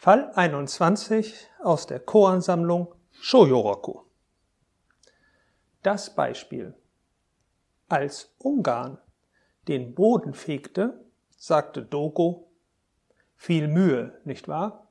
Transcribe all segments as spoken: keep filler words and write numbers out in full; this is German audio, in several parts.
Fall einundzwanzig aus der Koan-Sammlung Shōyō-Roku. Das Beispiel. Als Ungarn den Boden fegte, sagte Dogo, viel Mühe, nicht wahr?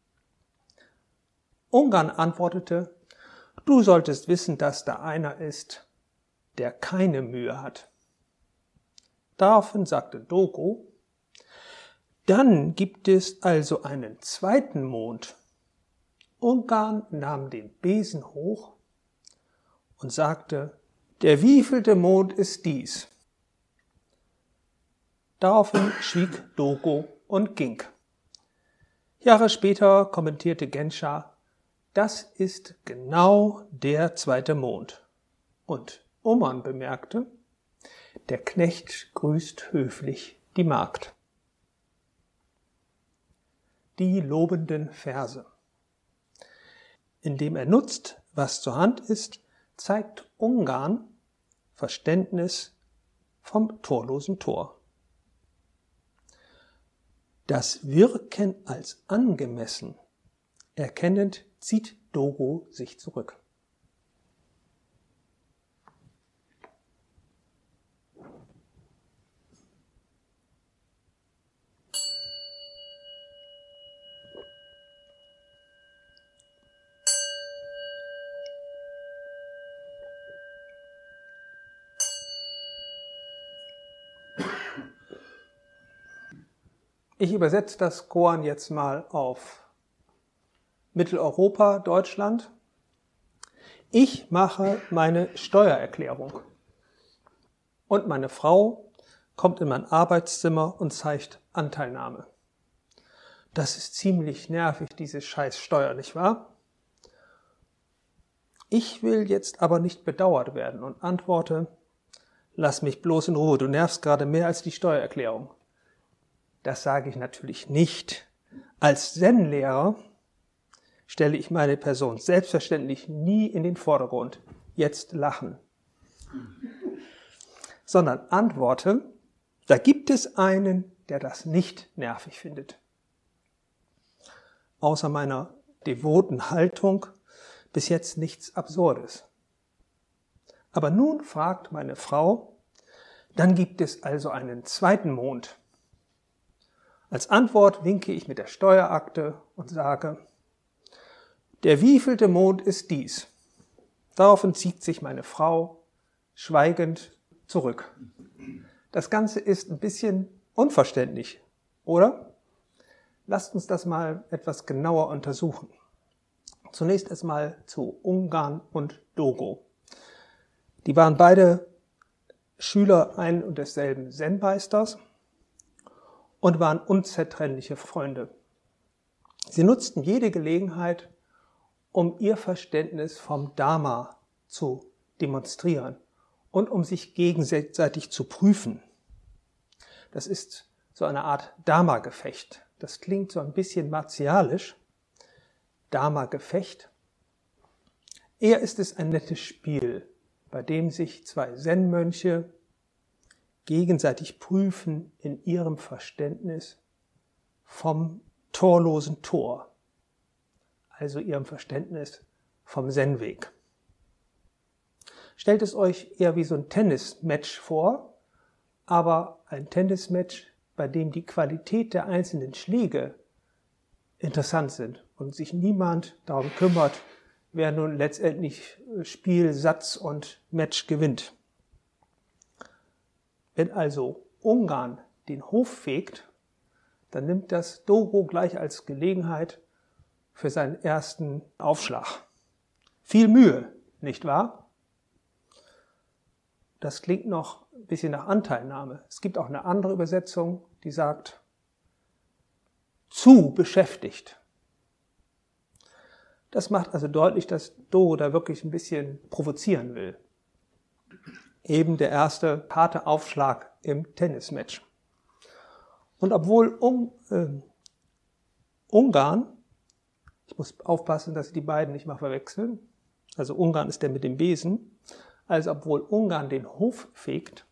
Ungarn antwortete, du solltest wissen, dass da einer ist, der keine Mühe hat. Daraufhin sagte Dogo, dann gibt es also einen zweiten Mond. Ungarn nahm den Besen hoch und sagte, der wievielte Mond ist dies? Daraufhin schwieg Dogo und ging. Jahre später kommentierte Genscher, das ist genau der zweite Mond. Und Oman bemerkte, der Knecht grüßt höflich die Magd. Die lobenden Verse. Indem er nutzt, was zur Hand ist, zeigt Ungarn Verständnis vom torlosen Tor. Das Wirken als angemessen erkennend zieht Dogo sich zurück. Ich übersetze das Koan jetzt mal auf Mitteleuropa, Deutschland. Ich mache meine Steuererklärung und meine Frau kommt in mein Arbeitszimmer und zeigt Anteilnahme. Das ist ziemlich nervig, diese scheiß Steuer, nicht wahr? Ich will jetzt aber nicht bedauert werden und antworte, lass mich bloß in Ruhe, du nervst gerade mehr als die Steuererklärung. Das sage ich natürlich nicht. Als Zen-Lehrer stelle ich meine Person selbstverständlich nie in den Vordergrund. Jetzt lachen. Sondern antworte, da gibt es einen, der das nicht nervig findet. Außer meiner devoten Haltung bis jetzt nichts Absurdes. Aber nun fragt meine Frau, dann gibt es also einen zweiten Mond. Als Antwort winke ich mit der Steuerakte und sage, der wievielte Mond ist dies? Daraufhin zieht sich meine Frau schweigend zurück. Das Ganze ist ein bisschen unverständlich, oder? Lasst uns das mal etwas genauer untersuchen. Zunächst erstmal zu Ungarn und Dogo. Die waren beide Schüler ein und desselben Zen-Meisters und waren unzertrennliche Freunde. Sie nutzten jede Gelegenheit, um ihr Verständnis vom Dharma zu demonstrieren und um sich gegenseitig zu prüfen. Das ist so eine Art Dharma-Gefecht. Das klingt so ein bisschen martialisch. Dharma-Gefecht. Eher ist es ein nettes Spiel, bei dem sich zwei Zen-Mönche gegenseitig prüfen in ihrem Verständnis vom torlosen Tor, also ihrem Verständnis vom Zen-Weg. Stellt es euch eher wie so ein Tennismatch vor, aber ein Tennismatch, bei dem die Qualität der einzelnen Schläge interessant sind und sich niemand darum kümmert, wer nun letztendlich Spiel, Satz und Match gewinnt. Wenn also Ungarn den Hof fegt, dann nimmt das Dogo gleich als Gelegenheit für seinen ersten Aufschlag. Viel Mühe, nicht wahr? Das klingt noch ein bisschen nach Anteilnahme. Es gibt auch eine andere Übersetzung, die sagt, zu beschäftigt. Das macht also deutlich, dass Dogo da wirklich ein bisschen provozieren will. Eben der erste harte Aufschlag im Tennismatch. Und obwohl um, äh, Ungarn, ich muss aufpassen, dass ich die beiden nicht mal verwechseln, also Ungarn ist der mit dem Besen, also obwohl Ungarn den Hof fegt,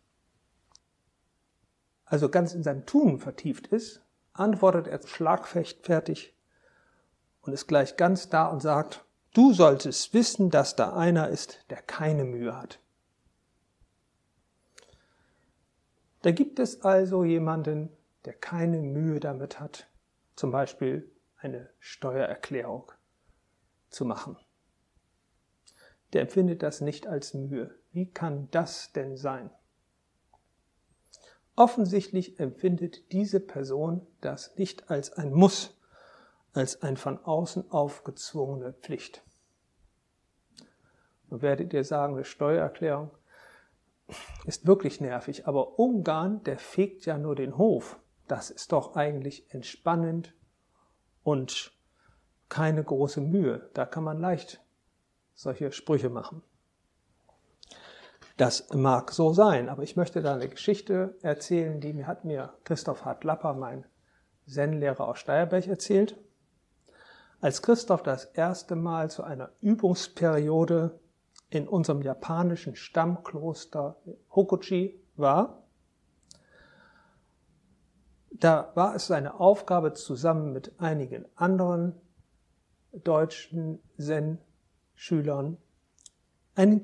also ganz in seinem Tun vertieft ist, antwortet er schlagfertig, und ist gleich ganz da und sagt, du solltest wissen, dass da einer ist, der keine Mühe hat. Da gibt es also jemanden, der keine Mühe damit hat, zum Beispiel eine Steuererklärung zu machen. Der empfindet das nicht als Mühe. Wie kann das denn sein? Offensichtlich empfindet diese Person das nicht als ein Muss, als ein von außen aufgezwungene Pflicht. Nun werdet ihr sagen, eine Steuererklärung ist wirklich nervig, aber Ungarn, der fegt ja nur den Hof. Das ist doch eigentlich entspannend und keine große Mühe. Da kann man leicht solche Sprüche machen. Das mag so sein, aber ich möchte da eine Geschichte erzählen, die mir hat mir Christoph Hartlapper, mein Zen-Lehrer aus Steierberg, erzählt. Als Christoph das erste Mal zu einer Übungsperiode in unserem japanischen Stammkloster Hokuji war, da war es seine Aufgabe, zusammen mit einigen anderen deutschen Zen-Schülern einen